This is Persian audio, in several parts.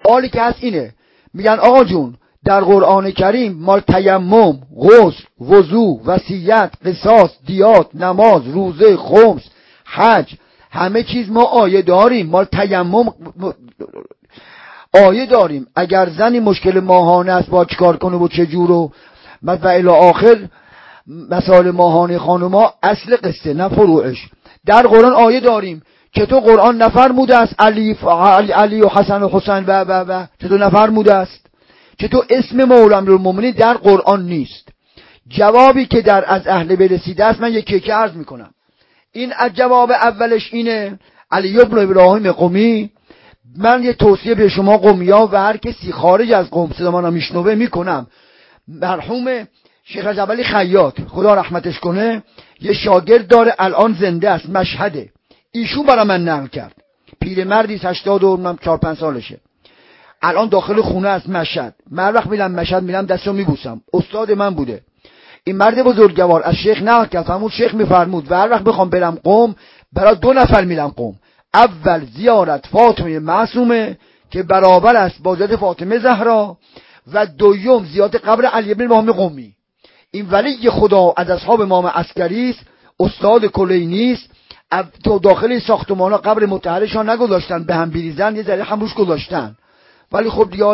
سوالی که هست اینه، میگن آقا جون در قرآن کریم مال تیمم، غسل، وضو، وصیت، قصاص، دیات، نماز، روزه، خمس، حج، همه چیز ما آیه داریم. مال تیمم آیه داریم. اگر زنی مشکل ماهانه است با چیکار کنه و چه جور و الی آخر مسائل ماهانه خانوما اصل قصه نه فروعش. در قرآن آیه داریم. چطور قرآن نفرموده است علی و حسن و حسین و چطور نفرموده است؟ چطور اسم مولا امیرالمومنین در قرآن نیست؟ جوابی که در از اهل بیت رسیده است من یکی عرض میکنم. این جواب اولش اینه، علی ابن ابراهیم قمی. من یه توصیه به شما قمیا و هر کسی خارج از قم صدامانو میشنوه میکنم. مرحوم شیخ رجب علی خیاط خدا رحمتش کنه یه شاگرد داره الان زنده است، مشهده. ایشون برای من نقل کرد. پیرمردی 84-5 سالشه. الان داخل خونه است مشهد. من وقت میرم مشهد میرم دستو میبوسم. استاد من بوده. این مرد بزرگوار از شیخ نقل کرد. فرمود شیخ میفرمود و هر وقت بخوام برم قم برای 2 نفر میرم قم. اول زیارت فاطمه معصومه که برابر است با حضرت فاطمه زهرا، و دوم زیارت قبر علی بن ابراهیم قمی. این ولی خدا از اصحاب امام عسکری است، استاد کلینی است. تو داخل ساختمان ها قبر مطهرش ها نگذاشتن به هم بریزن، یه ذره هم روش گذاشتن. ولی خب دیگه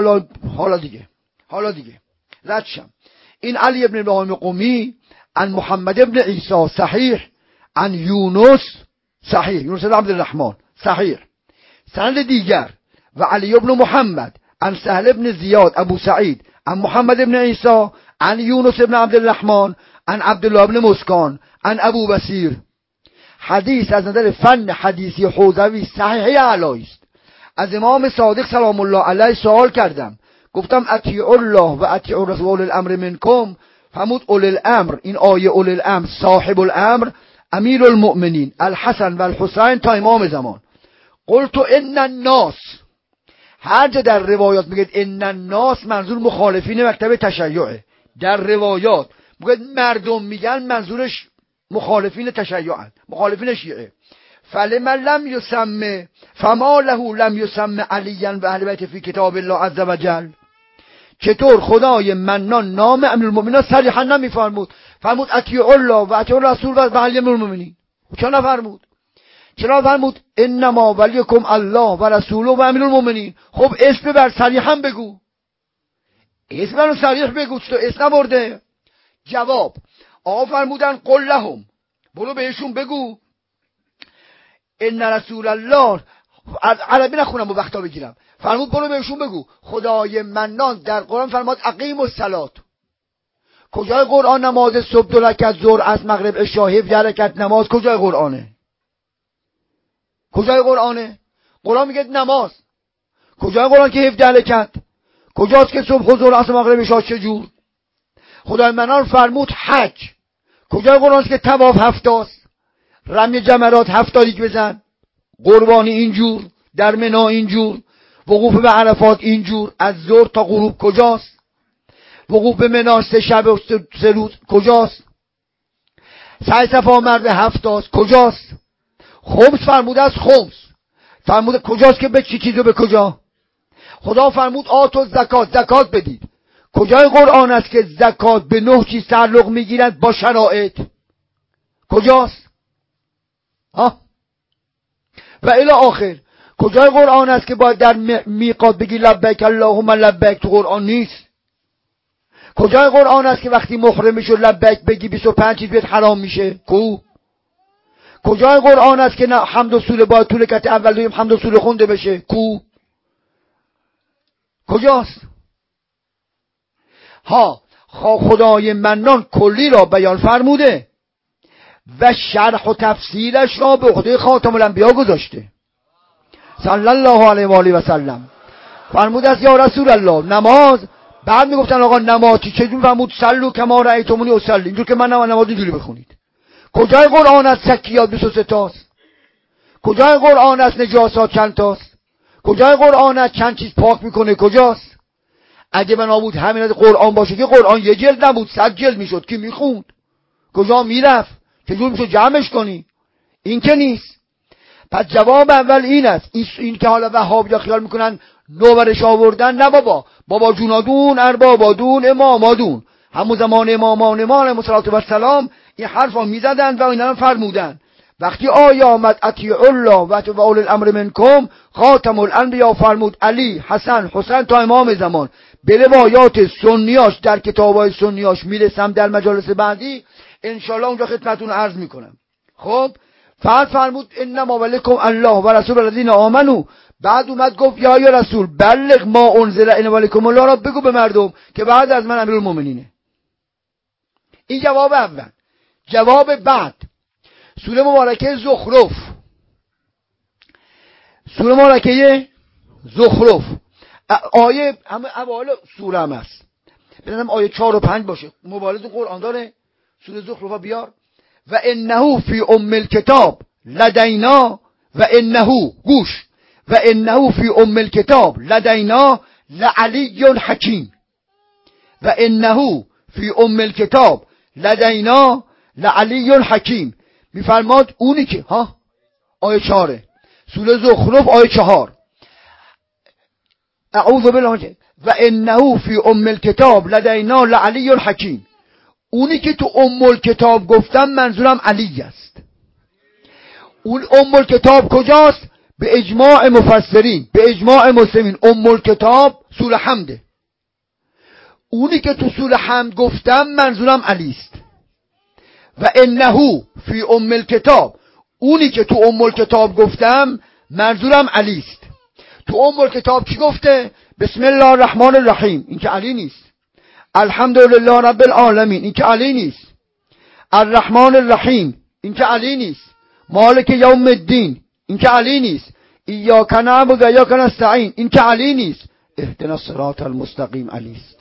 حالا دیگه رد شم. این علی ابن ابراهیم قمی عن محمد ابن عیسی صحیح، عن یونس صحیح، یونس بن عبدالرحمن صحیح. سند دیگر و علی ابن محمد عن سهل ابن زیاد ابو سعید عن محمد ابن عیسی عن یونس ابن عبدالرحمن عن عبدالله ابن مسکان عن ابو بصیر. حدیث از نظر فن حدیثی حوزوی صحیح اعلی است. از امام صادق سلام الله علیه سوال کردم، گفتم اطیعوا الله و اطیعوا الرسول اولی الامر منکم. فرمود اولی الامر، این آیه اولی الامر صاحب الامر امیر المؤمنین الحسن و الحسین تا امام زمان. قلت ان الناس، هر جا در روایات میگه ان الناس منظور مخالفین مکتب تشیعه. در روایات میگه مردم میگن منظورش مخالفین تشیعن، مخالفین شیعه. فلمن لم یسمه فما له لم یسمه علیا و اهل بیت فی کتاب الله عز وجل. چطور خدای منان نام امیرالمومنین صریحا نمیفرمود؟ فرمود اطیعوا الله و اطیعوا الرسول و علی المؤمنین. چرا نفرمود؟ چرا فرمود انما ولیکم الله و رسوله و امیرالمومنین؟ خب اسم بر صریحا بگو، اسم بر صریح بگو، تو اسم نبرده. جواب آقا فرمودن قل لهم، برو بهشون بگو ان رسول الله، عربی نخونم و وقتا بگیرم. فرمود برو بهشون بگو خدای منان در قرآن فرمود اقیم الصلاه. کجای قرآن نماز صبح 2 رکعت، ظهر عصر مغرب عشا 17 رکعت نماز کجای قرآنه؟ کجای قرآنه؟ قرآن میگه نماز. کجای قرآن که 17 رکعت؟ کجاست که صبح و ظهر عصر مغرب عشا چجور؟ خدای منان فرمود حج. کجای قرآن که طواف 7 است؟ رمی جمرات 7 بزن، قربانی اینجور، در منا اینجور، وقوف به عرفات اینجور، از ظهر تا غروب کجاست؟ وقوف به منا 3 شب و 3 روز کجاست؟ سعی صفا مرد 7 است کجاست؟ خمس فرموده است، خمس فرموده کجاست که به چی چیزو به کجا؟ خدا فرمود آتو زکات بدید. کجای قرآن است که زکات به 9 چیز تعلق میگیرد با شرایط؟ کجاست؟ و الی آخر کجای قرآن است که باید در میقات بگی لبیک اللهم لبیک؟ تو قرآن نیست. کجای قرآن است که وقتی محرم میشو لبیک بگی 25 چیز بیاد حرام میشه؟ کجای قرآن است که نه حمد و سوره باید طول کت اول دویم حمد و سوره خونده بشه؟ کجاست؟ خدای منان کلی را بیان فرموده و شرح و تفصیلش را به عهده خاتم الانبیا گذاشته صلی الله علیه و آله و سلم. فرمود است یا رسول الله نماز، بعد میگفتن آقا نماز چجوری؟ فرمود صلوا کما رأیتمونی اصلی، اینجور که من نماز اینجوری بخونید. کجای قرآن است سکیات 23 تاست؟ کجای قرآن است نجاسات چند تاست؟ کجای قرآن است چند چیز پاک میکنه؟ کجاست؟ اگه بنا بود همین از قرآن باشه که قرآن 1 جلد نبود 100 جلد میشد که میخوند. کجا میرفت؟ چجور میشه جمعش کنی؟ این که نیست. پس جواب اول این است. این که حالا وهابیا خیال میکنن نوبرش آوردن، نه بابا جونادون اربابادون امامادون، همون زمان امامان ما علیهم السلام این حرفا میزدن و اینا فرمودن. وقتی آیه آمد اطیعوا الله و اولی الامر منکم، خاتم الانبیا فرمود علی، حسن، حسین تا امام زمان. به روایات سنیاش در کتابای سنیاش میرسم در مجالس بعدی انشالله اونجا خدمتتون عرض میکنم. خب فرمود انما ولکم الله و رسول الذین آمنوا. بعد اومد گفت یا رسول بلغ ما انزل الیکم الله را بگو به مردم که بعد از من امیرالمومنینه. این جواب اول. جواب بعد سوره مبارکه زخرف، سوره مبارکه زخرف آیه همه اوایل سوره هم هست، بزنم آیه 4 و 5 باشه، مبارز قرآن داره. سوره زخرف بیار. و انه فی ام الکتاب لدینا و انه گوش و انه فی ام الکتاب لدینا لعلی حکیم و انه فی ام الکتاب لدینا لعلی حکیم. میفرماد اونی که آیه 4 سوره زخرف آیه 4 اعوذ بالله و انه فی ام الکتاب لدینا لعلی حکیم. اونی که تو ام الکتاب گفتم منظورم علی است. اون ام الکتاب کجاست؟ به اجماع مفسرین، به اجماع مسلمین ام الکتاب سوره حمده. اونی که تو سوره حمد گفتم منظورم علی است. و انه فی ام الکتاب، اونی که تو ام الکتاب گفتم منظورم علی است. تو ام الکتاب چی گفته؟ بسم الله الرحمن الرحیم، این که علی نیست. الحمدلله رب العالمین، این که علی نیست. الرحمن الرحیم، این که علی نیست. مالک یوم الدین، این که علی نیست. ایاک نعبد و ایاک نستعین، این که علی نیست. اهدنا الصراط المستقیم علی است.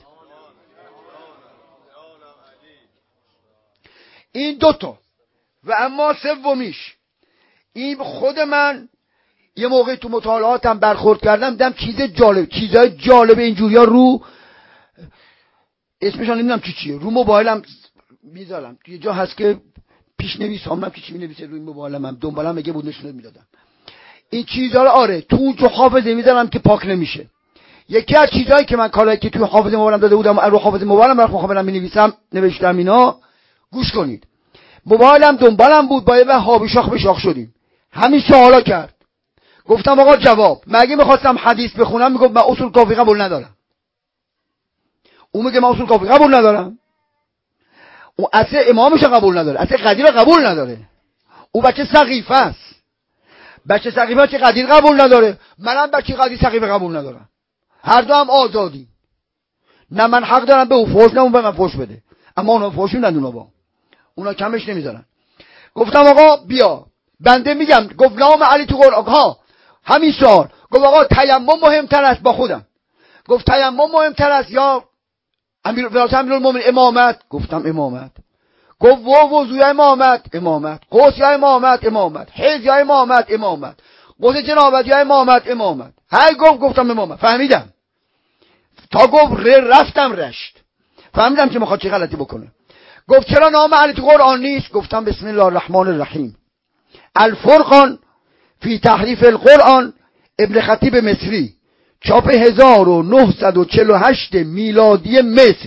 این دوتا. و اما سومیش، این خود من یه موقع تو مطالعاتم برخورد کردم، دیدم چیزای جالب اینجوری ها رو اسمشان نمیدونم چیه رو موبایلم میذارم. یه جا هست که پیش نویس هم که چی مینویسه روی موبایلم، هم دنبالم مگه بود نشون میدادم این چیزا رو. آره تو اونجا حافظه میذارم که پاک نمیشه. یکی از چیزایی که من کارایی که توی حافظه موبایلم داده بودم رو حافظه موبایلم برای خودم مینویسم، نوشتم اینا. گوش کنید. موبایلم دنبالم بود، با یه وهابی شاخ به شاخ شدیم. همین سوالا کرد. گفتم آقا جواب. مگه می‌خواستم حدیث بخونم میگفت من اصول کافی قبول ندارم. اون میگه من اصول کافی قبول ندارم. اون اصل امامش قبول نداره، اصل قدیر قبول نداره. اون بچه سقیفه است. بچه سقیفه چه قدیر قبول نداره، منم بچه قدیر سقیفه قبول ندارم. هر دو هم آزادی. نه من حق دارم به اون فوش، نه اون به من فوش بده. اما اونا فوش میدن، اونا کمش نمیذارن. گفتم آقا بیا بنده میگم. گفت نام علی تو قرآن. همین سوال. گفت آقا تیمم مهمتر است با خودم. گفت تیمم مهمتر است یا امیرالمومنین امامت؟ گفتم امامت. گفت وضو یا امامت، غسل یا امامت، حیض یا امامت، غسل جنابت یا امامت. هی گفتم امامت. فهمیدم تا گفت رفتم رشت، فهمیدم که میخواد چه غلطی بکنه. گفت چرا نام علی تو قرآن نیست؟ گفتم بسم الله الرحمن الرحیم. الفرقان فی تحریف القرآن، ابن خطیب مصری، چاپ 1948 میلادی مصر.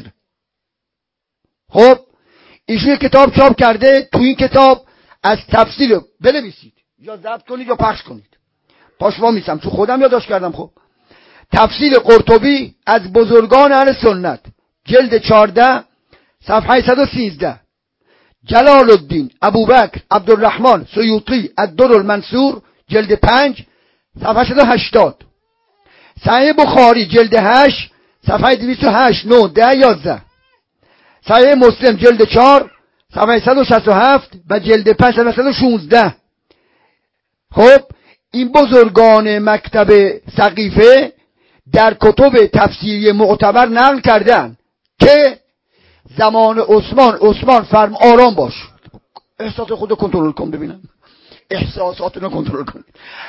خب ایشون کتاب چاپ کرده. تو این کتاب از تفسیر بنویسید یا ضبط کنید یا پخش کنید. پاشوا میسم تو خودم یادداشت کردم. خب تفسیر قرطبی از بزرگان اهل سنت، جلد 14 صفحه 113. جلال الدین ابوبکر عبدالرحمن سیوطی الدر المنصور، جلد 5 صفحه 180. صحیح بخاری جلد 8 صفحه 208 9 10 11. صحیح مسلم جلد 4 صفحه 167 و جلد 5 صفحه 116. خب این بزرگان مکتب سقیفه در کتب تفسیری معتبر نقل کردن که زمان عثمان فرم آرام باش، احساسات خودو کنترل کن، ببینم احساساتونو کنترل کن.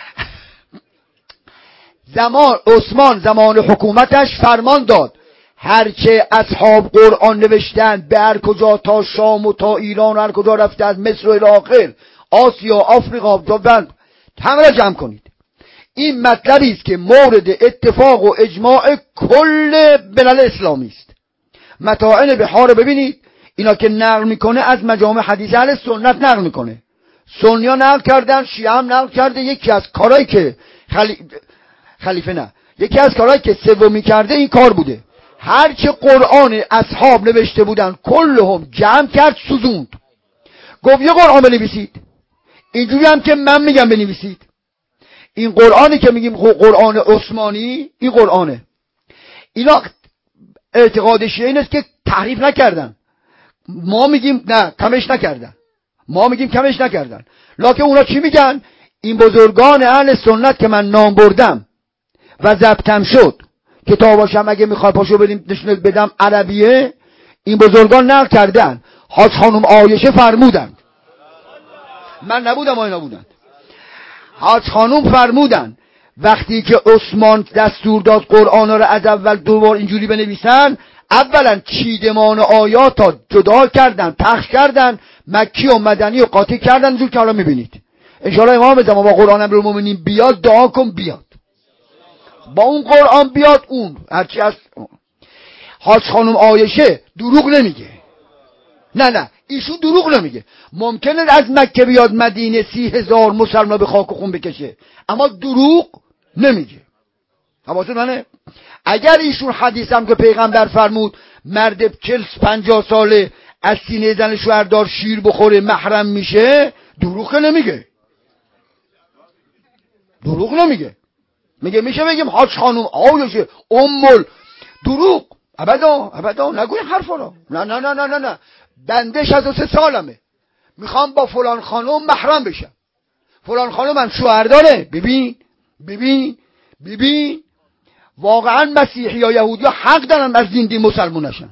عثمان زمان حکومتش فرمان داد هرچه اصحاب قرآن نوشتن به هر کجا، تا شام و تا ایران و هر کجا رفته، از مصر و الی آخر، آسیا، آفریقا، همه را جمع کنید. این مطلبی است که مورد اتفاق و اجماع کل ملل اسلامی است. متاعن بحار ببینید، اینا که نقل میکنه از مجامع حدیث اهل سنت نقل میکنه، سنیا نقل کردن، شیعه هم نقل کرده. یکی از کارهایی که خلیفه نه، یکی از کارهایی که سومی کرده این کار بوده، هرچه قرآن اصحاب نوشته بودن کلهم جمع کرد سوزوند، گفت یه قرآن بنویسید، اینجوری هم که من میگم بنویسید. این قرآنی که میگیم قرآن عثمانی، این قرآنه. اینا اعتقاد شیعه این است که تحریف نکردن، ما میگیم نه کمش نکردن، ما میگیم کمش نکردن. لکن اونا چی میگن؟ این بزرگان اهل سنت که من نام بردم و ضبطم شد، کتاباشم اگه میخوای پاشو بدیم نشونت بدم عربیه، این بزرگان نقل کردن. حاج خانم عایشه فرمودن، من نبودم اینا بودن، حاج خانم فرمودن وقتی که عثمان دستور داد قرآن را از اول دوبار اینجوری بنویسن، اولا چیدمان آیات ها جدا کردن، پخش کردن، مکی و مدنی و قاطع کردن، اینجور که حالا میبینید. انشاءالله امام زمان با قرآن امیرالمومنین بیاد، دعا کن بیاد، با اون قرآن بیاد، اون هرچی هست. حاج خانم عایشه دروغ نمیگه، نه ایشون دروغ نمیگه. ممکنه از مکه بیاد مدینه 30,000 مسلمان به خاک و خون بکشه، اما دروغ نمیگه. حواست منه؟ اگر ایشون حدیثم که پیغمبر فرمود مرد 40-50 ساله از سینه زن شوهردار شیر بخوره محرم میشه، دروغ نمیگه، دروغ نمیگه. میگه میشه بگیم حاج خانم عایشه امول دروغ؟ ابدا نگوی حرفا رو. نه بنده 63 سالمه میخوام با فلان خانم محرم بشم، فلان خانم هم شوهر داره. ببین واقعا مسیحی یا یهودی ها حق دارن از دین مسلمون نشن.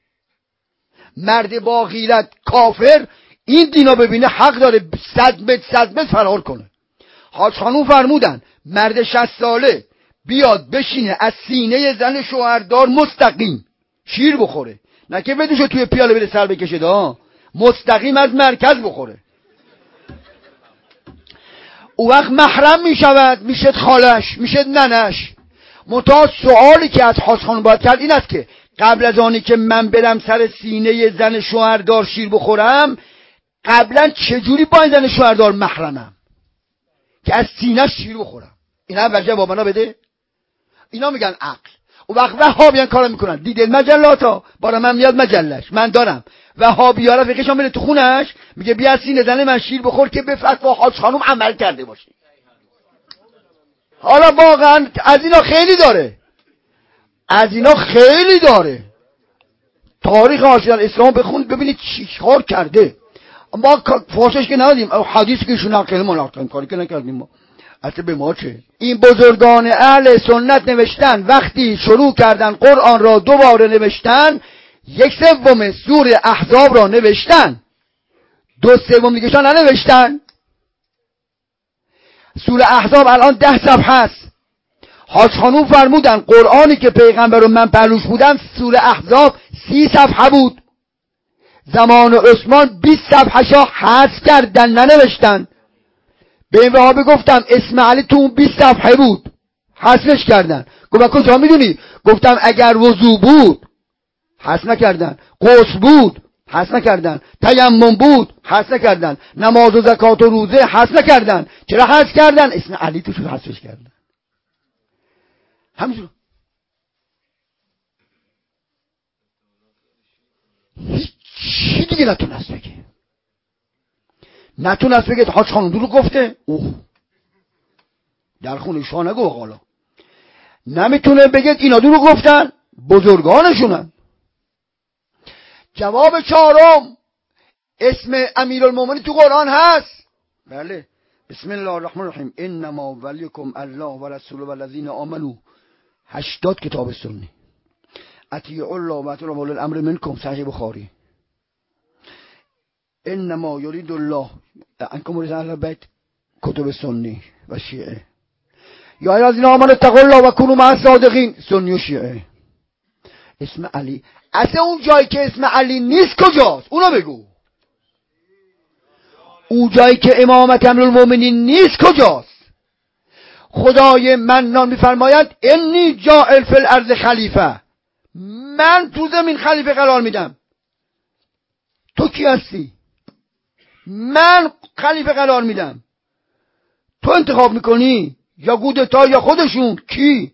مرد با غیرت کافر این دینا ببینه حق داره 100 متر فرار کنه. حاج خانوم فرمودن مرد 60 ساله بیاد بشینه از سینه زن شوهردار مستقیم شیر بخوره، نه که بدوشو توی پیاله بره سر بکشه، دا مستقیم از مرکز بخوره، او وقت محرم میشود، میشد خالش، میشد ننش. منتها سوالی که از حاج خانوم باید کرد این است که قبل از آنی که من برم سر سینه زن شوهردار شیر بخورم، قبلا چجوری با این زن شوهردار محرمم که از سینه شیر بخورم؟ اینا هم جوابنا بده. اینا میگن عقل. و وقت وهابیان کارا میکنن، دیدید مجلاتا برای من میاد مجلش، من دارم وهابی‌ها را فکرشون میره تو خونش، میگه بیا سینه زن من شیر بخور که به فتوا حاج خانوم عمل کرده باشه. حالا واقعا از اینا خیلی داره، تاریخ عاشقان اسلام بخونید ببینید چی کار کرده. ما فاشش که ندادیم، حدیث که ایشون نقل ما نقل کاری که نکردیم ما، اصلا به ما چه؟ این بزرگان اهل سنت نوشتن وقتی شروع کردن قرآن را دوباره نوشتن، 1/3 سوره احزاب را نوشتن، 2/3 دیگه‌شان ننوشتن. سوره احزاب الان 10 صفحه است. حاج خانوم فرمودن قرآنی که پیغمبر و من پهلوش بودم سوره احزاب 30 صفحه بود، زمان عثمان 20 صفحه شا حذف کردن ننوشتن. به این وهابی گفتم اسم علی تو اون 20 صفحه بود، حذفش کردن. گفت کجا میدونی؟ گفتم اگر وضو بود حذف نکردن، غسل بود حذف نکردن، تیمم بود حذف نکردن، نماز و زکات و روزه حذف نکردن. چرا حذف کردن؟ اسم علی توش حذفش کردن. همینجور هیچی دیگه نتونست بگه حاج خانم دروغ گفته. اوه در خونه شاه نگو حالا نمیتونه بگه اینا دروغ گفتن، بزرگانشونن. جواب چهارم، اسم امیرالمومنین تو قرآن هست. بله، بسم الله الرحمن الرحیم، انما ولیکم الله و رسوله و الذین آمنوا. 80 کتاب سنی. اطیعوا الله و اطیعوا اولی الامر منکم، صحیح بخاری. انما یرید الله انکم ورثه اهل بیت، کتب سنی و شیعه. یا ای الذین آمنوا اتقوا الله و کونوا مع الصادقین، سنی و شیعه. اسم علی، اصلا اون جایی که اسم علی نیست کجاست؟ اونو بگو. اون جایی که امامت امیرالمومنین نیست کجاست؟ خدای منان میفرماید انی جاعل فی الارض خلیفه، من تو زمین خلیفه قرار میدم. تو کی هستی؟ من خلیفه قرار میدم. تو انتخاب میکنی یا گودتا یا خودشون؟ کی؟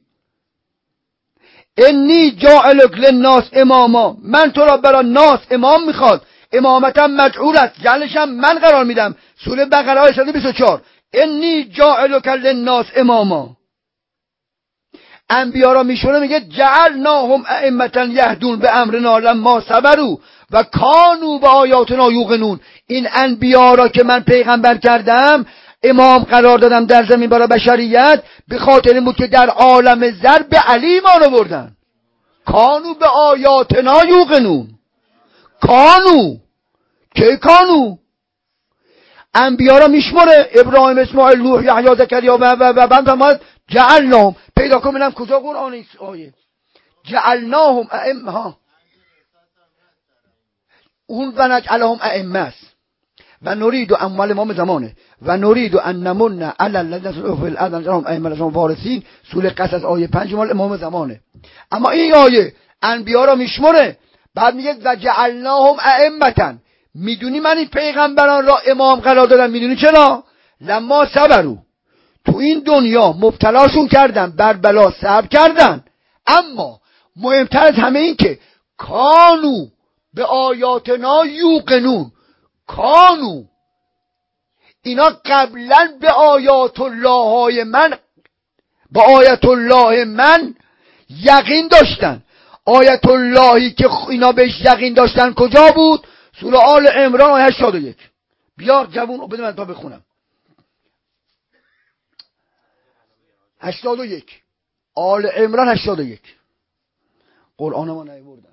انی جاعل للناس اماما، من تو را برای ناس امام میخواد، امامتم مجعولت، جعلشم من قرار میدم. سوره بقره آیه 124 انی جاعلک للناس اماما. انبیا را میشونه میگه جعلناهم ائمة یهدون به امرنا لما صبروا و کانوا بآیاتنا یوقنون. این انبیا را که من پیغمبر کردم، امام قرار دادم در زمین برای بشریت، به خاطر این بود که در عالم زر به علی ایمان آوردن. کانوا به آیاتنا یوقنون. کانوا کی کانوا؟ انبیا را میشمره، ابراهیم، اسماعیل، نوح، یحیی، زکریا و بعد فرمود جعلناهم. پیدا کن ببینم کجا قرآن این آیه جعلناهم ائمه، اون و نجعلهم ائمه است. و نرید اموال امام زمانه و نرید ان نمن علی الذین فی الارض نجعلهم ائمه وارثین. سوره قصص آیه 5 مال امام زمانه. اما این آیه انبیا را میشمره، بعد میگه و جعلناهم ائمه. میدونی من این پیغمبران را امام قرار دادم؟ میدونی چرا؟ لما صبروا، تو این دنیا مبتلاشون کردن، بر بلا صبر کردن. اما مهمتر از همه این که کانو به آیاتنا یوقنون. کانو، اینا قبلا به آیات الله های من، به آیت الله من یقین داشتن. آیت اللهی که اینا بهش یقین داشتن کجا بود؟ سوره آل عمران آیه 81. بیار جوون بده من تا بخونم. 81 آل عمران 81. قرآن ما نیاوردن.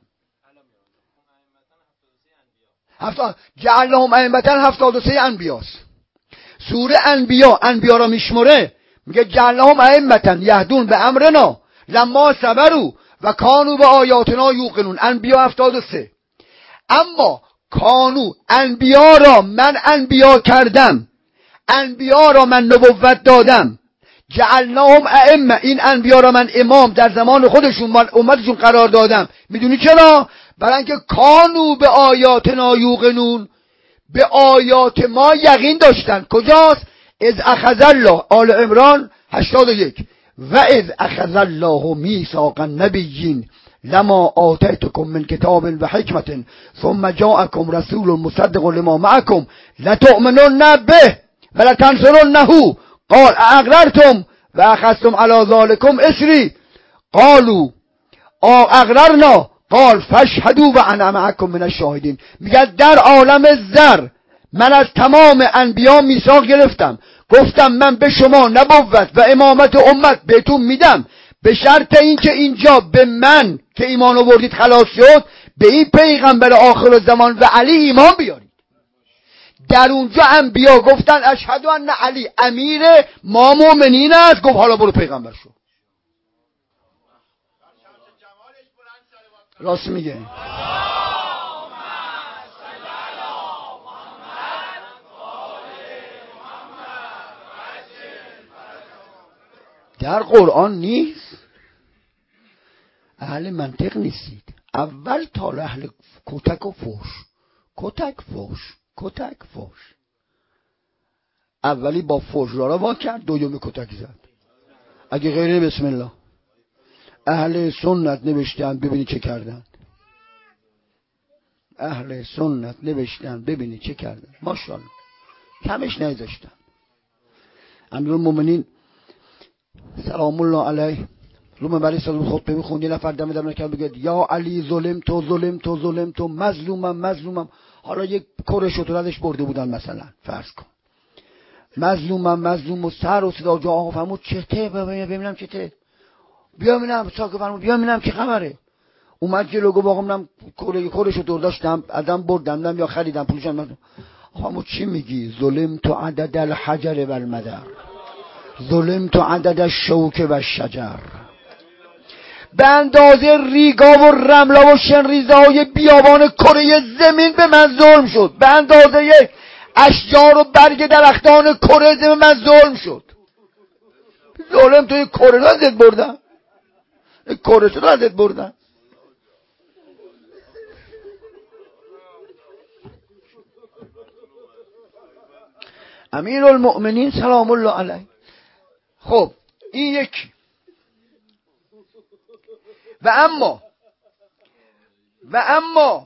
جعلهم ائمة 73 انبیاست. سوره انبیا را میشمره، میگه جعلهم ائمة یهدون به امرنا لما صبروا و کانوا به آیاتنا یوقنون. انبیا 73. اما کانو، انبیا را من انبیا کردم، انبیا را من نبوت دادم. جعلناهم ائمه، این انبیا را من امام در زمان خودشون مال امتشون قرار دادم. میدونی چرا؟ برای اینکه کانو به آیاتنا یوقنون، به آیات ما یقین داشتن. کجاست؟ اذ اخذ الله، آل عمران 81 و اذ اخذ الله میثاق النبیین لما آتیتکم من کتاب و حکمت ثم جاءکم رسول مصدق لما معکم لتؤمنن به ولتنصرنه قال اقررتم و اخذتم علی ذلکم اصری قالوا اقررنا قال فاشهدوا و انا معکم من الشاهدین. میگه در عالم زر من از تمام انبیا میثاق گرفتم، گفتم من به شما نبوت و امامت امت بهتون میدم، به شرط اینکه اینجا به من که ایمان آوردید خلاص شد، به این پیغمبر آخر الزمان و علی ایمان بیارید. در اونجا انبیا گفتن اشهد ان علی امیر ما مؤمنین است. گفت حالا برو پیغمبر شو. راست میگه. در قرآن نیست. اهل منطق نیستید. اول تا اهل کتک و فوش، کتک فوش، کتک فوش. اولی با فوش را وا کرد، دومی کتک زد. اگه غیره بسم الله. اهل سنت نوشتن ببینی چه کردن. اهل سنت نوشتن ببینی چه کردن. ماشاءالله کمش نذاشتن. امیرالمومنین سلام الله علیه رو منبر صدر خطبه میخوند، یه نفر دم کرد بگه یا علی ظلم تو مظلومم. حالا یک کره شطور ازش برده بودن، مثلا فرض کن مظلوم و سر و صدا جا آقا فرمود چته ببینم چته، بیا ببینم ساکو فرمود بیا ببینم چه خبره. اومد جلو گفت آقا منم کره شطور داشتم ازم بردم یا خریدم پولشم. فرمود چی میگی؟ ظلم تو عدد الحجر و المدر، ظلم تو عدد الشوک و الشجر. به اندازه ریگا و رملا و شنریزه های بیابان کره زمین به من ظلم شد. به اندازه اشجار و برگ درختان کره زمین من ظلم شد. ظالم توی کره ازت بردن، کره تو ازت بردن. امیرالمؤمنین سلام الله علیه. خب این یک. و اما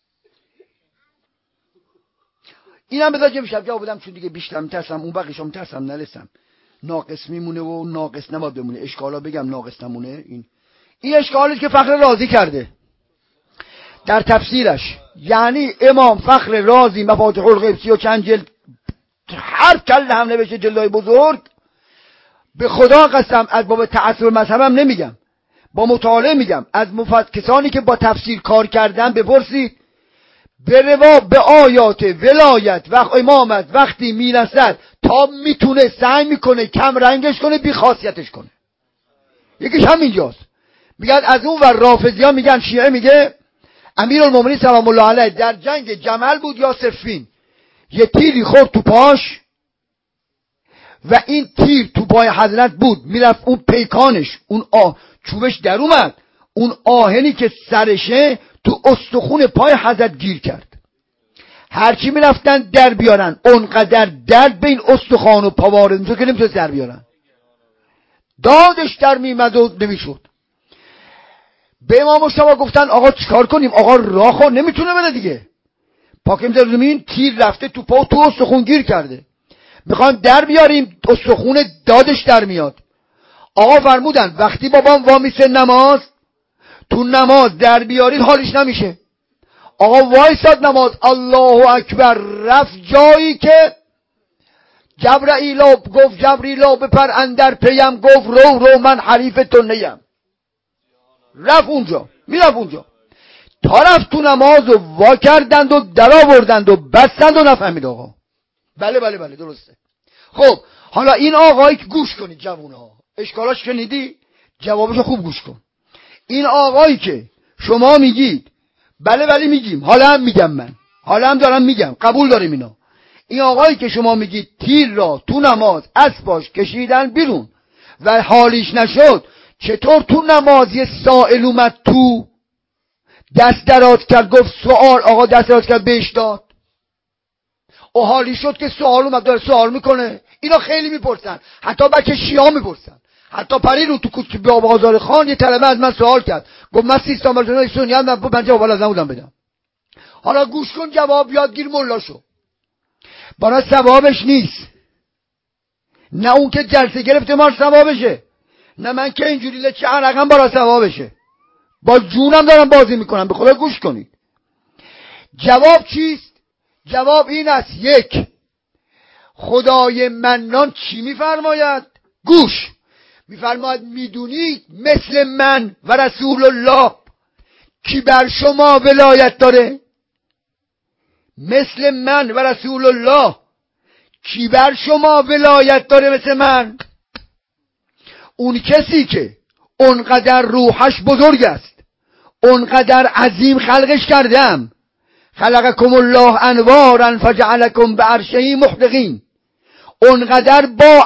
اینم بذار که میشب جواب بدم، چون دیگه بیشتر میترسم اون بقیشو میترسم نرسم، ناقص میمونه و ناقص نباید بمونه. اشکالا بگم ناقص نمونه. این اشکالی که فخر رازی کرده در تفسیرش، یعنی امام فخر رازی مفاتیح الغیب 35 جلد هر کله هم نوشته، جلدای بزرگ. به خدا قسم از باب تعصب مذهبم نمیگم، با مطالعه میگم. از کسانی که با تفسیر کار کردن بپرسید. به آیات ولایت و امامت وقتی میرسد تا میتونه سعی میکنه کم رنگش کنه، بی خاصیتش کنه. یکیش همینجاست. میگن از اون ور رافضی‌ها میگن، شیعه میگه امیرالمومنین سلام الله علیه در جنگ جمل بود یا صفین، یه تیری خورد تو پاش و این تیر تو پای حضرت بود، میرفت اون پیکانش، اون چوبش در اومد، اون آهنی که سرشه تو استخون پای حضرت گیر کرد. هرچی میرفتن در بیارن اونقدر درد به این استخوان و پا وارد میشد که نمیتونست در بیارن، دادش در میمد و نمیشد. به امام مجتبی گفتن آقا چیکار کنیم؟ آقا راهو نمیتونه بره دیگه، پاکیم در زمین، تیر رفته تو پا و تو استخون گیر کرده، میخوایم در بیاریم، استخون دادش در میاد. آقا فرمودن وقتی بابام وامیسه نماز، تو نماز در بیارید حالش نمیشه. آقا وایساد نماز، الله اکبر، رفت جایی که جبرئیلا بپر اندر پیم، گفت رو من حریف تو نیم. رفت اونجا، میرفت اونجا تا رفت تو نماز و وا کردند و در آوردند و بستند و نفهمید آقا. بله درسته. خب حالا این آقایی که گوش کنید جوونا، اشکالاش شنیدی؟ جوابشو خوب گوش کن. این آقایی که شما میگید بله میگیم، حالا هم میگم، من حالا هم دارم میگم، قبول داریم اینا. این آقایی که شما میگید تیر را تو نماز اسباش کشیدن بیرون و حالیش نشد، چطور تو نماز یه سائل اومد تو دست دراز کرد گفت سوال، آقا دست دراز کرد بهش داد و حالی شد که سوال اومد داره سوال میکنه؟ اینا خیلی میپرسن، حتی بچه شیعه میپرسن. حتی پریرو تو کوچه بازار خان یه طلبه از من سوال کرد، گفت من سیستان برجنای سنی من جواب از نمودم بدم. حالا گوش کن، جواب یادگیر ملا شو. برای ثوابش نیست، نه اون که جلسه گرفته مال ثوابشه، نه من که اینجوری لچه عرقم برای ثوابشه. با جونم دارم بازی میکنم، به خدا گوش کنید. جواب چیست؟ جواب این است: یک، خدای منان چی میفرماید؟ گوش، میفرماید میدونید مثل من و رسول الله کی بر شما ولایت داره؟ مثل من و رسول الله کی بر شما ولایت داره مثل من؟ اون کسی که اونقدر روحش بزرگ است، اونقدر عظیم خلقش کردم، خلقکم الله انوارا فجعلکم بعرشه محدقین، اونقدر با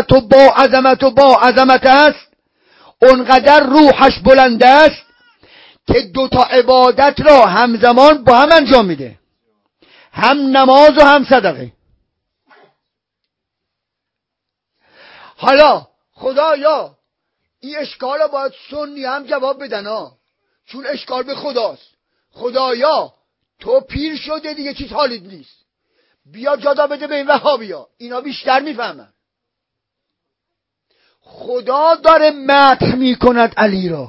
عظمت است، اونقدر روحش بلند است که دوتا عبادت را همزمان با هم انجام میده، هم نماز و هم صدقه. حالا خدایا این اشکال را باید سنی هم جواب بدن ها، چون اشکال به خداست. خدایا تو پیر شده دیگه چیز حالیت نیست، بیا جدا بده به این وهابیا، اینا بیشتر میفهمن. خدا داره مدح میکند علی را،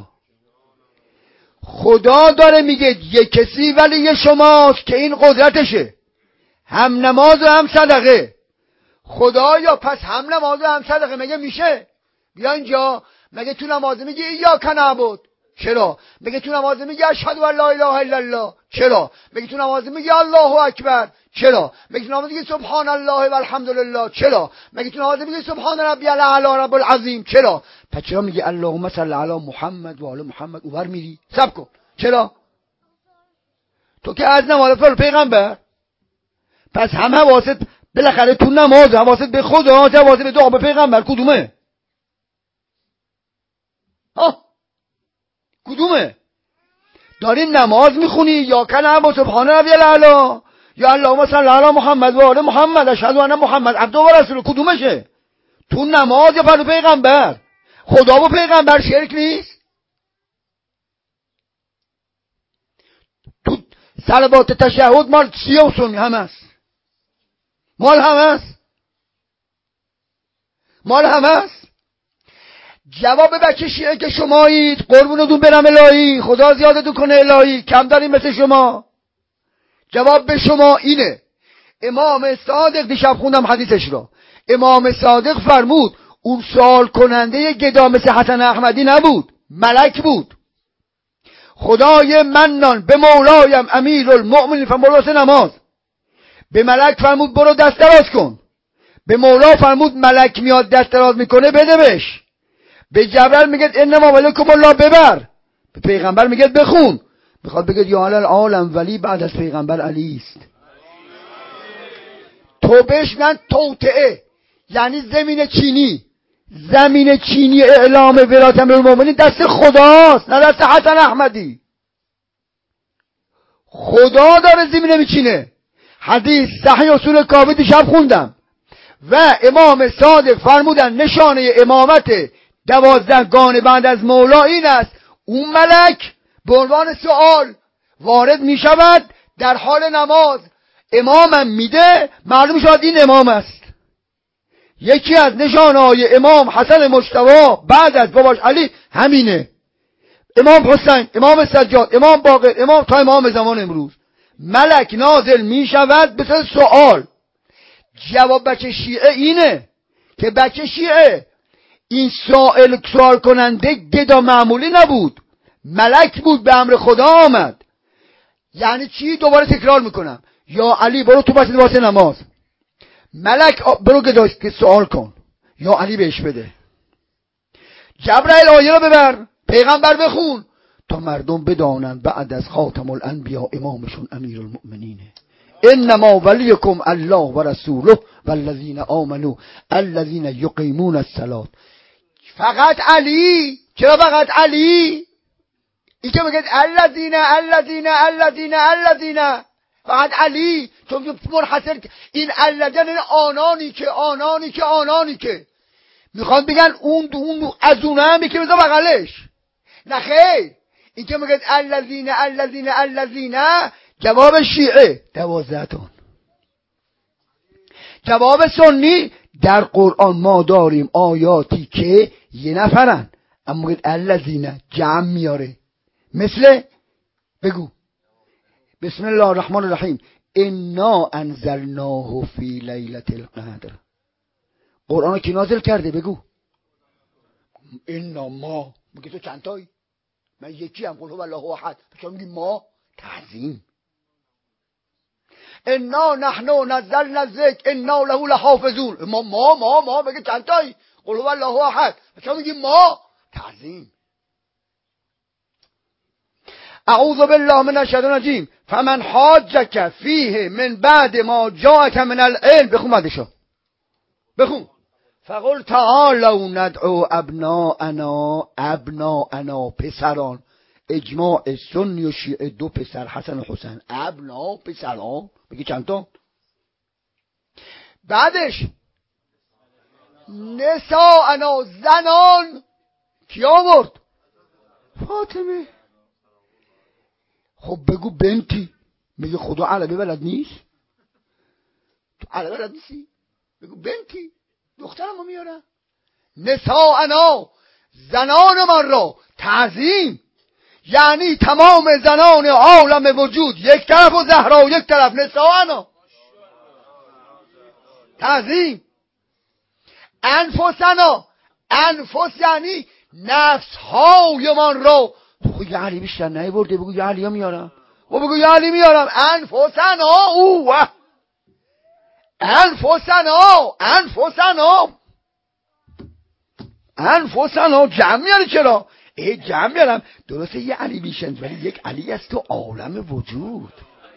خدا داره میگه یه کسی ولی شماست که این قدرتشه، هم نماز و هم صدقه. خدایا پس هم نماز و هم صدقه مگه میشه؟ بیا اینجا، مگه تو نماز میگی ایاک نعبد؟ چرا؟ مگه تو نماز میگی اشهد ان لا اله الا الله؟ چرا؟ مگه تو نماز میگی الله اکبر؟ چرا؟ مگه تو نماز میگی سبحان الله و الحمد لله؟ چرا؟ مگه تو نماز میگی سبحان ربی الاعلی رب العظیم؟ چرا؟ پس چرا میگی اللهم صل علی محمد و آل محمد؟ اوور میری سب کن. چرا؟ تو که از نماز فرض پیغمبر، پس هم حواست بالاخره تو نماز حواست به خدا، حواست به دعا به پیغمبر کدومه؟ کدومه؟ داری نماز میخونی یا کنه با سبحان ربی الاعلی یا اللهم صل علی محمد و آل محمد اشهد ان محمد عبده و رسوله؟ کدومشه؟ تو نماز یا فرض پیغمبر؟ خدا و پیغمبر شرک نیست؟ تو صلوات تشهد مال شیعه و سنی هم است، مال هم است، مال هم است. جواب بچه شیعه که شمایید قربونتون برم الهی، خدا زیادتون کنه الهی، کم داریم مثل شما. جواب به شما اینه، امام صادق دیشب خوندم حدیثش را، امام صادق فرمود اون سوال کننده گدا مثل حسن احمدی نبود، ملک بود. خدای منان به مولایم امیرالمؤمنین فرمود نماز، به ملک فرمود برو دست دراز کن، به مولا فرمود ملک میاد دست دراز میکنه بده بهش، به جبرئیل میگه انما ولیکم الله ببر، به پیغمبر میگه بخون، میخواد بگه یا العالم ولی بعد از پیغمبر علی است. تو بهش من توطئه، یعنی زمین چینی اعلام ولایت امیرالمومنین دست خداست نه دست حسن احمدی. خدا داره زمین میچینه. حدیث صحیح اصول کافی دیشب خوندم و امام صادق فرمودن نشانه امامت 12 گانه بعد از مولا این است اون ملک به عنوان سوال وارد میشود در حال نماز، امامم میده معلوم شد این امام است. یکی از نشانه‌های امام حسن مجتبی بعد از باباش علی همینه، امام حسین، امام سجاد، امام باقر، امام تا امام زمان امروز. ملک نازل میشود به صورت سوال. جواب بچه شیعه اینه که بچه شیعه این سوال کننده گدا معمولی نبود، ملک بود، به امر خدا آمد. یعنی چی؟ دوباره تکرار میکنم، یا علی برو تو مسجد واسه نماز، ملک برو گداش که سوال کن، یا علی بهش بده، جبرئیل آیه رو ببر، پیغمبر بخون تا مردم بدانن بعد از خاتم الانبیا امامشون امیرالمؤمنینه. انما ولیکم الله و رسوله والذین آمنوا الذین یقیمون الصلاة. فقط علی. چرا فقط علی؟ این که میگه الذین فقط علی، چون منحصر این الذین آنانی که میخوان بگن اون از اون هم یکی بذار بغلش. نه خیر، این که میگه الذین جواب شیعه 12 تون. جواب سنی در قرآن ما داریم آیاتی که یه نفرن اما میگه الذین جمع میاره، مثل بگو بسم الله الرحمن الرحیم انا انزلناه فی لیلة القدر. قرآن کی نازل کرده؟ بگو انا ما. میگه تو چند تایی؟ من یکی هم، قل هو الله احد. چرا میگی ما؟ تعظیم. انا نحن نزلنا الذکر انا له لحافظون. ما میگه چند تایی؟ قل هو الله احد. چرا میگی ما؟ تعظیم. اعوذ بالله من الشیطان الرجیم فمن حاجک فیه من بعد ما جاءک من العلم. بخون بعدشو، بخون. فقل تعالوا ندعو ابناءنا پسران، اجماع سنی و شیعه 2 پسر حسن و حسین، ابنا پسران. بگی چند تا؟ بعدش نساءنا زنان. کی آورد؟ فاطمه. خب بگو بنتی. میگه خدا عربی بلد نیست؟ تو عربی بلد نیستی؟ بگو بنتی، دخترمو میارم. نساءنا زنان من را تعظیم، یعنی تمام زنان عالم وجود یک طرف و زهرا یک طرف، نساءنا تعظیم. انفسنا، انفس یعنی نفس های من را. تو یه علی بیشتر نیورده، بگو یه علی ها میارم، و بگو یه علی میارم. انفسنا اوه انفسنا جمع میاره. چرا؟ جمع میارم درسته یه علی بیشن، ولی یک علی است تو عالم وجود.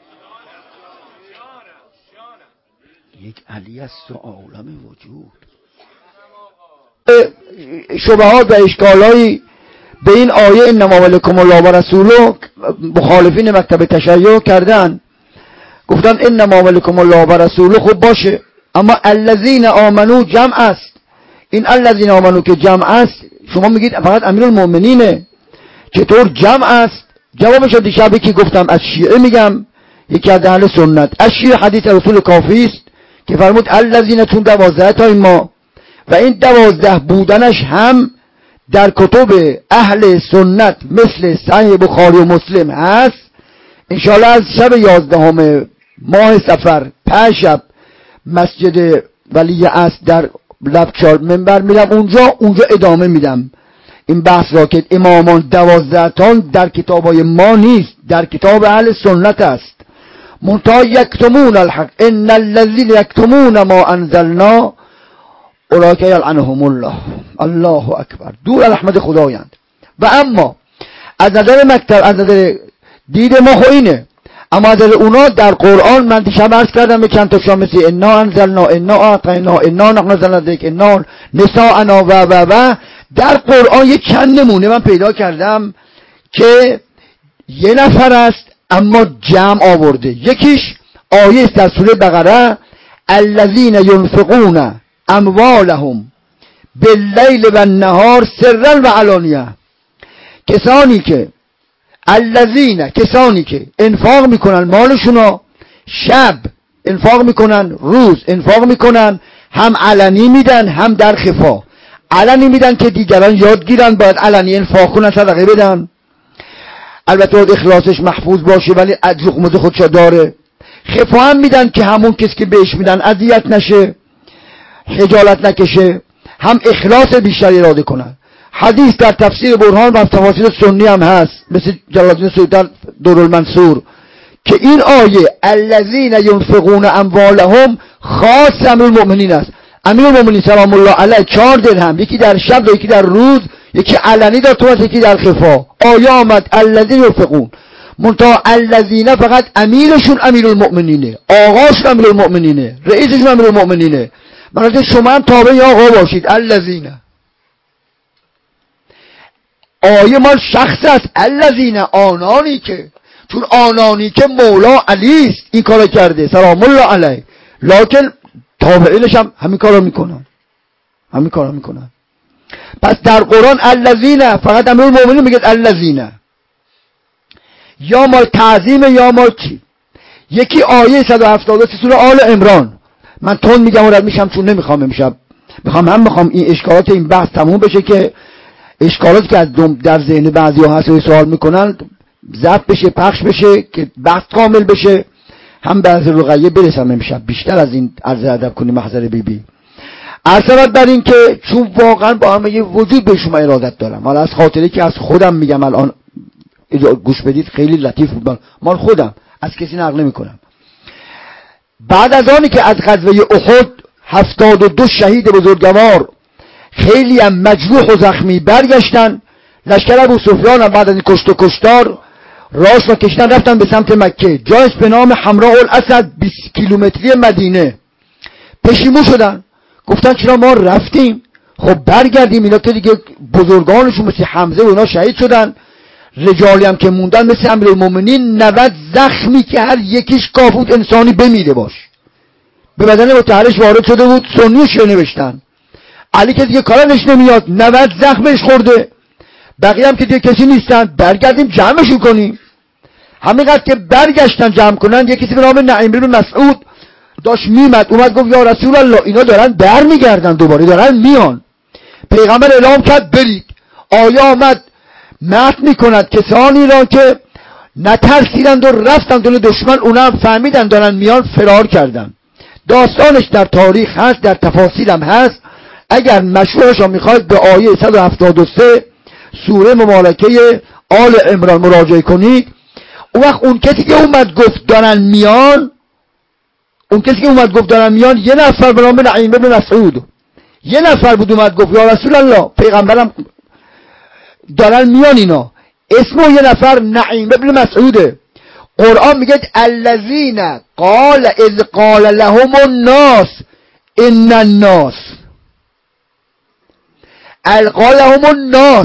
یک علی است تو عالم وجود. شبهات و اشکالایی به این آیه انما ولکم الله و رسوله مخالفین مکتب تشیع کردن، گفتن انما ولکم الله و رسوله خب باشه، اما الذین آمنو جمع است. این الذین آمنو که جمع است شما میگید فقط امیرالمؤمنینه، چطور جمع است؟ جوابش دیشب که گفتم از شیعه میگم، یکی از اهل سنت. از شیعه حدیث رسول کافی است که فرمود الذین، چون 12 تا ما، و این 12 بودنش هم در کتب اهل سنت مثل صحیح بخاری و مسلم هست. انشاءالله از شب 11 ماه صفر 5 شب مسجد ولی اصل در لفچار منبر میرم، اونجا ادامه میدم این بحث را که امامان 12 تا در کتابای ما نیست، در کتاب اهل سنت است. منتها یکتمون الحق ان الذین یکتمون ما انزلنا اولئک یلعنهم الله. الله اکبر، دور رحمت خدایند. و اما از نظر مکتب، از نظر دید ما خو اینه، اما از نظر اونا در قرآن من دیشب عرض کردم به چند تا شما مثل انا انزلنا، انا اعطینا، انا نحن نزلنا الذکر، انا نساءنا و در قرآن یک چند نمونه من پیدا کردم که یه نفر است اما جمع آورده. یکیش آیه است در سوره بقره الذین ینفقون اموالهم باللیل و النهار سرا و علانیه. کسانی که انفاق میکنن مالشونو، شب انفاق میکنن، روز انفاق میکنن، هم علنی میدن هم در خفا. علنی میدن که دیگران یاد گیرن باید علنی انفاق کنن، صدقه بدن، البته باید اخلاصش محفوظ باشه ولی اجر خمد خودشا داره. خفا هم میدن که همون کسی که بهش میدن اذیت نشه، خجالت نکشه، هم اخلاص بیشتری اراده کنن. حدیث در تفسیر برهان و تفاسیر سنی هم هست مثل جلال الدین سیوطی در دورالمنصور که این آیه الذین ینفقون اموالهم خاص امیرالمؤمنین است. امیرالمؤمنین سلام الله علیه 4 درهم، یکی در شب و یکی در روز، یکی علنی داد تو یکی در خفا. آیه آمد الذین ینفقون، منتها الذین فقط امیرشون امیرالمؤمنینه، آقاشون امیرالمؤمنینه، رئیسشون امیرالمؤمنینه. مگر شما هم تابع آقا باشید. الذین آیه مال شخص است، الذین آنانی که، چون آنانی که مولا علی است این کارو کرده سلام الله علیه، لکن تابعینش هم همین کارو میکنن. پس در قرآن الذین فقط امیرالمؤمنین میگه الذین، یا مال تعظیم یا مال چی. یکی آیه 173 سوره آل عمران، من تون میگم و رد میشم چون نمیخوام امشب، میخوام این اشکالات این بحث تموم بشه که اشکالاتی که در ذهن بعضی‌ها هست سوال میکنن ضبط بشه، پخش بشه که بحث کامل بشه. هم به از رقیه برسم امشب بیشتر از این عرض ادب کنیم محضر بیبی. عرض بر این که چون واقعا با همه وجود به شما ارادت دارم، حالا از خاطری که از خودم میگم الان گوش بدید، خیلی لطیف بود، مال خودم از کسی نقل نمیکنم. بعد از آنی که از غزوه احد 72 شهید بزرگوار خیلی هم مجروح و زخمی برگشتن، لشکر ابو سفیان هم بعد از این کشت و کشتار راست و کشتن رفتن به سمت مکه، جایش به نام حمراء الاسد 20 کیلومتری مدینه. پشیمون شدن، گفتن چرا ما رفتیم، خب برگردیم. اینا که دیگه بزرگانشون مثل حمزه و اینا شهید شدن، رجالی هم که موندن مثل امیرالمؤمنین 90 زخمی که هر یکیش کافوت انسانی بمیره باش به بدن مطهرش وارد شده بود. سنیش نوشتن علی که دیگه کارش نمیاد 90 زخمش خورده، بقیه هم که دیگه کسی نیستن، برگردیم جمعشون کنیم. همینقدر که برگشتن جمع کنن، یکی به نام نعیم بن مسعود داشت میمد، اومد گفت یا رسول الله اینا دارن در میگردن، دوباره دارن میان. پیغمبر اعلام کرد برید. آیه آمد متن میکند کسانی را که نترسیدند و رفتند دون دشمن، اونا هم فهمیدن دارن میان فرار کردن. داستانش در تاریخ هست، در تفاصیل هم هست. اگر مشروعش رو میخواید به آیه 173 سوره مبارکه آل عمران مراجعه کنید. اون وقت اون کسی که اومد گفت دارن میان، یه نفر به نام نعیم بن مسعود، یه نفر بود اومد گفت یا رسول الله پیغمبرم دارن میان اینا. اسمو یه نفر نعیم بن مسعوده. قرآن میگه الذین قال اذ قال لهم الناس ان الناس، قال لهم الناس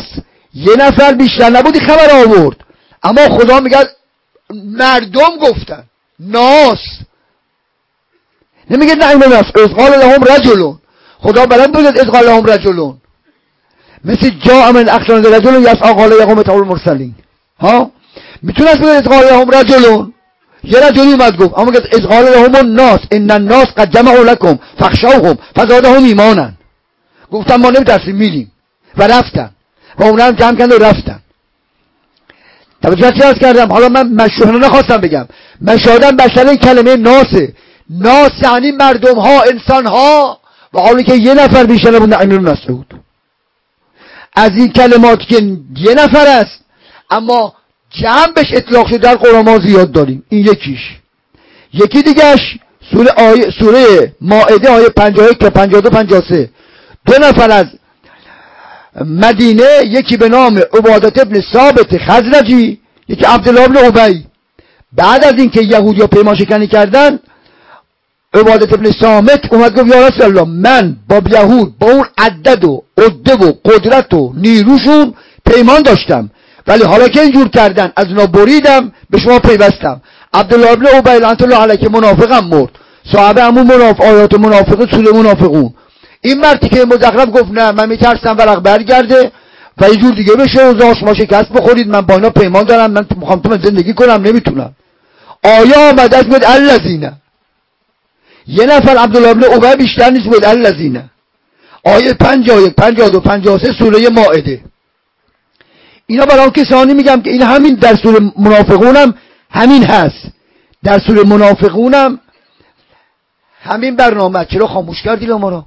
یه نفر بیشتر نبودی خبر آورد، اما خدا میگه مردم گفتن، ناس نمیگه نه ناس. اذ قال لهم رجلون، خدا بلند بگه اذ قال لهم رجلون، مثل جاء من اخشان رجلون یسعى قال یقوم تول المرسلین. ها میتونه بگه اذ قال لهم رجلون، یه رجلی اومد گفت، اما میگه اذ قال لهم الناس ان الناس قد جمعوا لكم فاخشوهم فزادهم ایمانا. گفتن ما نمیترسیم، میریم، و رفتن و اونها هم جمع کردن و رفتن. توجه چی کردم؟ حالا من مشهورانه نخواستم بگم، مشاهدم بشر این کلمه ناسه. ناس یعنی مردم ها، انسان ها، و حالی که یه نفر بیشتر نبود ابن مسعود. از این کلماتی که یه نفر است اما جمع بهش اطلاق شده در قرآن ما زیاد داریم. این یکیش. یکی دیگهش سوره مائده آیه 51 تا 52 53. دو نفر از مدینه، یکی به نام عبادت ابن ثابت خزرجی، یکی عبدالله ابن ابی، بعد از اینکه یهودیا پیمان شکنی کردن، عبادت ابن صامت اومد گفت یا رسول الله من با یهود با اون عدد و عده و قدرت و نیروشون پیمان داشتم، ولی حالا که اینجور کردن از اونا بریدم، به شما پیوستم. عبدالله ابن ابی لعنت الله علیه منافقم مرد. صحابه همون آیات منافقه سوره منافقون. این مردی که مزخرف گفت نه من میترسم ورق برگرده و یه جور دیگه بشه و زاش ما شکست بخورید، من با اینا پیمان دارم، من میخوام تو من زندگی کنم، نمیتونم. آیه آمده است بود الذین، یه نفر عبدالله ابن ابی بیشتر نیست بود الذین. آیه 51 52 53 سوره مائده. اینا برای کسانی میگم که این همین در سوره منافقون هم همین هست. در سوره منافقون هم همین برنامه. چرا خاموش کردی ما رو؟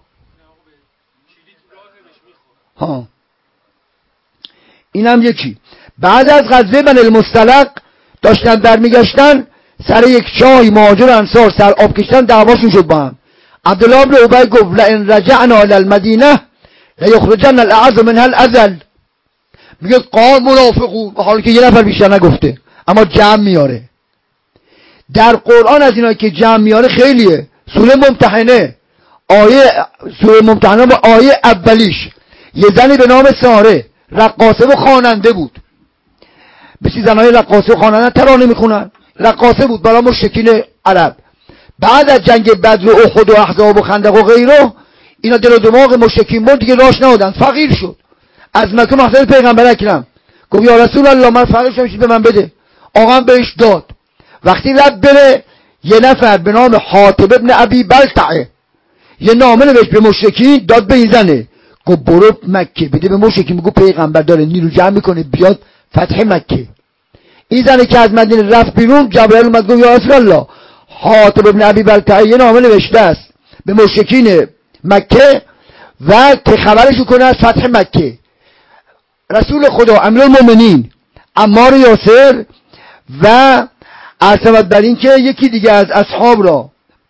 ها این هم یکی. بعد از غزوه بنی المصطلق داشتن در میگشتن، سر یک چای مهاجر انصار سر آب کشتن، دعواشون شد با هم. عبدالله ابن ابی گفت لئن رجعنا الى المدینه لیخرجن الاعز منها الاذل. میگه قام منافقون، حالا که یه نفر بیشتر نگفته اما جمع میاره. در قرآن از اینا که جمع میاره خیلیه. سوره ممتحنه، سوره ممتحنه با آیه اولیش، یه زنی به نام ساره رقاصه و خواننده بود. بسی زنهای رقاصه و خواننده ترانه میخونن، رقاصه بود برای مشرکین عرب. بعد از جنگ بدر و احد و احزاب و خندق و غیره، اینا دل و دماغ مشرکین بود دیگه، راش نهادن، فقیر شد. از مکه محضر پیغمبر اکرم گفت یا رسول الله من فقیر شدم، به من بده. آقا بهش داد. وقتی رفت بره، یه نفر به نام حاتب ابن ابی بلتعه یه نامه نوشت به مشرکین، داد به این زنه، گفت برو مکه بده به مشرکین، میگه پیغمبر داره نیرو جمع میکنه بیاد فتح مکه. این زنه که از مدینه رفت بیرون، جبرائیل اومد گفت یا رسول الله حاتب ابن ابی بلتعه یه نامه نوشته است به مشرکین مکه و که خبرشو کنه از فتح مکه. رسول خدا امیرالمومنین عمار یاسر و عرض بر این که یکی دیگه از اصحاب را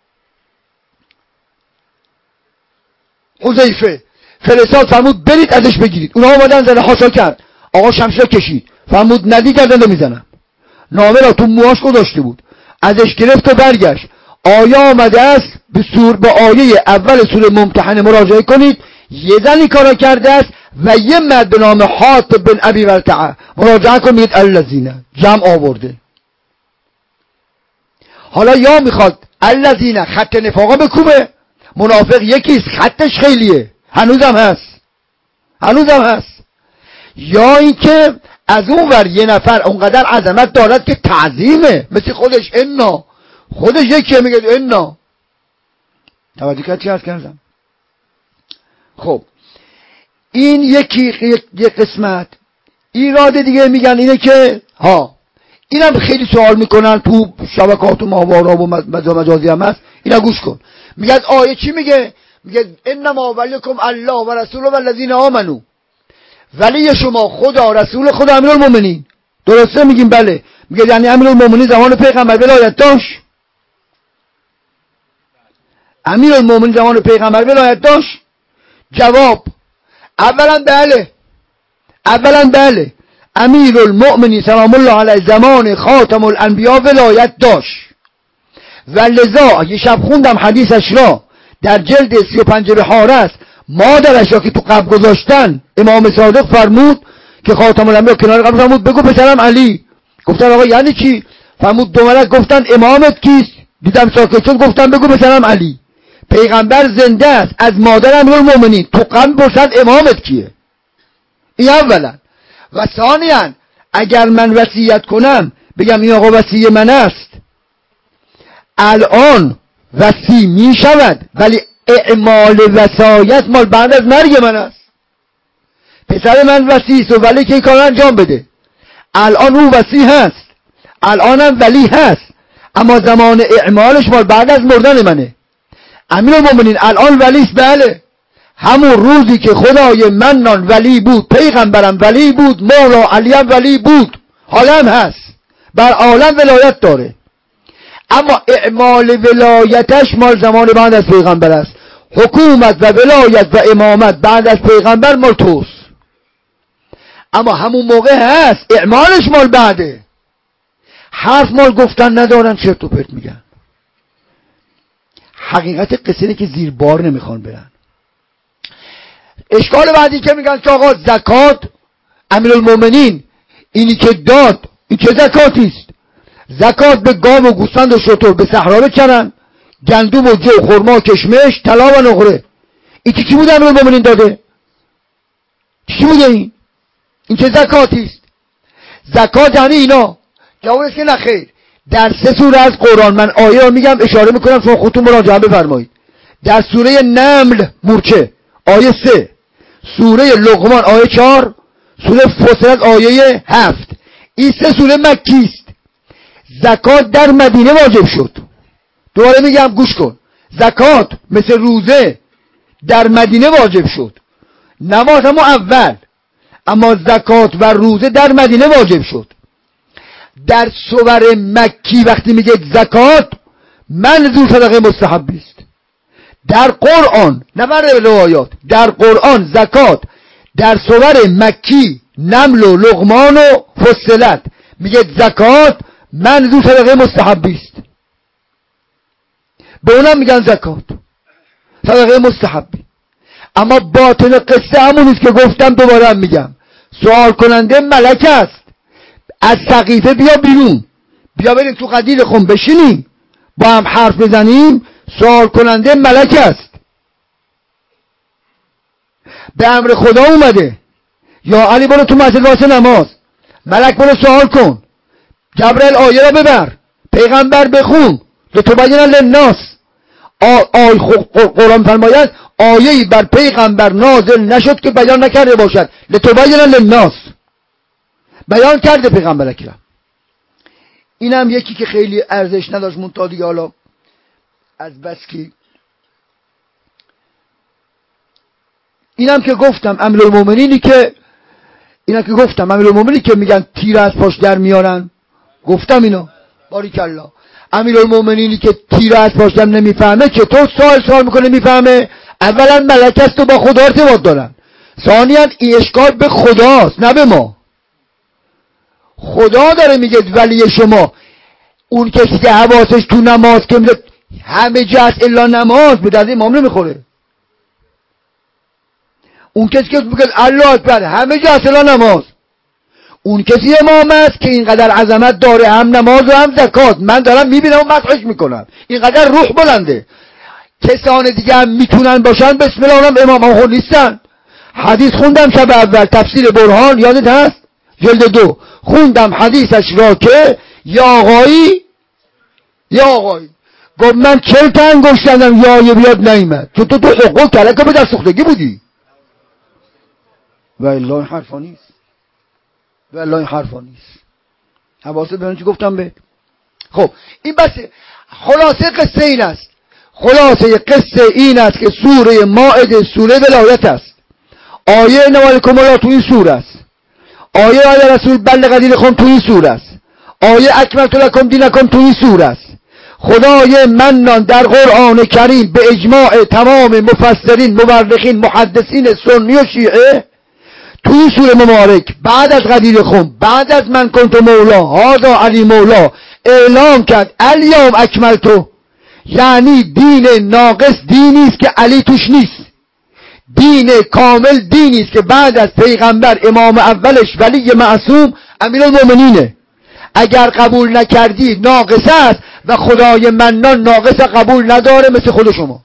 حذیفه فرستاد، فرمود برید ازش بگیرید. اونا اومدن زنه حاشا کرد، آقا شمشیر کشید، فرمود ندی کردن میزنم. نامه را تو موهاش گذاشته بود، ازش گرفت و برگشت. آیه آمده است به آیه اول سوره ممتحنه مراجعه کنید، یه زنی کارا کرده است و یه مرد به نام حاتب بن ابی بلتعه، مراجعه کنید الذین، جمع آورده. حالا یا میخواد الذین خط نفاقا بکوبه، منافق یکیست خطش خیلیه، هنوزم هست، یا اینکه از اون ور یه نفر اونقدر عظمت دارد که تعظیمه، مثل خودش انا، خودش یکیه میگه انا. توجه کرد چی عرض کردم؟ خب این یک قسمت. ایراد دیگه میگن اینه که اینم خیلی سوال میکنن تو شبکات و ماهوارا و مجازی هم هست، اینا گوش کن. میگن آیه چی میگه؟ میگه انما ولیکم الله و رسوله و الذین آمنو، ولی شما خدا، رسول خدا، امیرالمومنین. درسته میگیم؟ بله. میگه یعنی امیرالمومنین زمان پیغمبر ولایت داشت؟ امیرالمومنین زمان پیغمبر ولایت داشت؟ جواب اولا بله. امیرالمومنین سلام الله علیه زمان خاتم الانبیا ولایت داشت و لذا یه شب خوندم حدیثش را در جلد 35 بحار است، مادرش را که تو قبر گذاشتن امام صادق فرمود که خاتم الانبیا کنار قبر فرمود بگو پسرم علی. گفتن آقا یعنی چی؟ فرمود دو ملک گفتن امامت کیست؟ دیدم ساکت شد، گفتن بگو پسرم علی. پیغمبر زنده است، از مادر امیرالمومنین، تو قبر پرسن امامت کیه؟ این اولا. و ثانیاً اگر من وصیت کنم بگم این آقا وصی من است، الان وصی می شود ولی اعمال وصایت مال بعد از مرگ من است. پسر من وصی است و ولی که این کار انجام بده. الان او وصی هست، الانم ولی هست، اما زمان اعمالش مال بعد از مردن منه. امیرالمومنین الان ولی است، بله، همون روزی که خدای منان ولی بود، پیغمبرم ولی بود، مولا علی هم ولی بود، حالا هم هست، بر عالم ولایت داره، اما اعمال ولایتش مال زمان بعد از پیغمبر است. حکومت و ولایت و امامت بعد از پیغمبر مال توست، اما همون موقع هست، اعمالش مال بعده. حرف مال گفتن ندارن، چرت و پرت میگن. حقیقت قصه اینه که زیر بار نمیخوان برن. اشکال بعدی که میگن که آقا زکات امیرالمومنین اینی که داد این چه زکاتی است؟ زکات به گاو و گوسفند و شتر به صحرا بکنن، گندم و جو، خرما و کشمش، طلا و نقره. این چی بوده امیرالمومنین داده؟ چی بوده این چه زکاتی است؟ زکات یعنی اینا. جوابش که نخیر. در 3 سوره از قرآن، من آیه را میگم اشاره میکنم شما خودتون مراجعه بفرمایید. در سوره نمل مورچه آیه 3، سوره لقمان آیه 4، سوره فصلت آیه 7. این 3 سوره مکی است. زکات در مدینه واجب شد. دوباره میگم گوش کن، زکات مثل روزه در مدینه واجب شد، نماز هم اول، اما زکات و روزه در مدینه واجب شد. در سور مکی وقتی میگه زکات منظور صدقه مستحبی است. در قرآن، نه در روایات، در قرآن زکات در سور مکی نمل و لقمان و فصلت میگه زکات منظور صدقه مستحبی است. به اونم میگن زکات صدقه مستحبی. اما باطن قصه همونیست که گفتم، دوباره هم میگم، سوال کننده ملک است. از سقیفه بیا بیرون، بیا بریم تو قدیر خم بشینیم با هم حرف بزنیم. سوال کننده ملک است، به امر خدا اومده. یا علی برو تو مسجد واسه نماز، ملک برو سوال کن، جبرائیل آیه را ببر، پیغمبر بخون، لتبین للناس. قرآن فرماید آیه‌ای بر پیغمبر نازل نشد که بیان نکرده باشد، لتبین للناس. بیان کرده پیغمبر اکرم. اینم یکی که خیلی ارزش نداشت، منتها دیگه حالا از بس که اینم که گفتم امیرالمومنینی که میگن تیر از پاش در میارن، گفتم اینا باریکالله. امیرالمومنینی که تیر از پاش در نمیفهمه چطور سوال میکنه میفهمه؟ اولا ملک است و با خدا ارتباط دارن، ثانیاً این اشکال به خداست نه به ما. خدا داره میگه ولی شما، اون کسی که حواسش تو نماز که میگه همه جا هست الا نماز، به درد امام نمیخوره. اون کسی که میگه الله اکبر همه جا هست الا نماز، اون کسی امام است که اینقدر عظمت داره، هم نماز و هم زکات. من دارم میبینم و مدحش میکنم، اینقدر روح بلنده. کسان دیگه هم میتونن باشن، بسم الله، اونم امام ها نیستن. حدیث خوندم شب اول تفسیر برهان، یادت هست؟ جلد 2 خوندم حدیثش را که یا آقایی گفت من 40 تا انگشت زدم یا بیاد نیامد، چون تو حقوق کلکه به دست سوختگی بودی. و الا این حرفا نیست. حواست به چی گفتم به. خب این بسه. خلاصه قصه این است که سوره مائده سوره ولایت است. آیه نوالکم الله تو این سوره است. آیه رسول بلغ دینکم تو این سوره است. آیه اکملت لکم دینکم تو این سوره است. خدای منان در قرآن کریم به اجماع تمام مفسرین، مورخین، محدثین سنی و شیعه تو این سوره مبارک بعد از غدیر خم، بعد از من کنت مولا هذا علی مولا، اعلام کرد الیوم اکملتو، یعنی دین ناقص دینی است که علی توش نیست، دین کامل دینی است که بعد از پیغمبر امام اولش ولی معصوم امیرالمومنینه. اگر قبول نکردی ناقص است و خدای منان ناقص قبول نداره، مثل خود شما.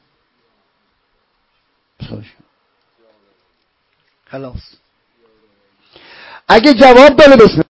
خلاص. اگه جواب داره بسم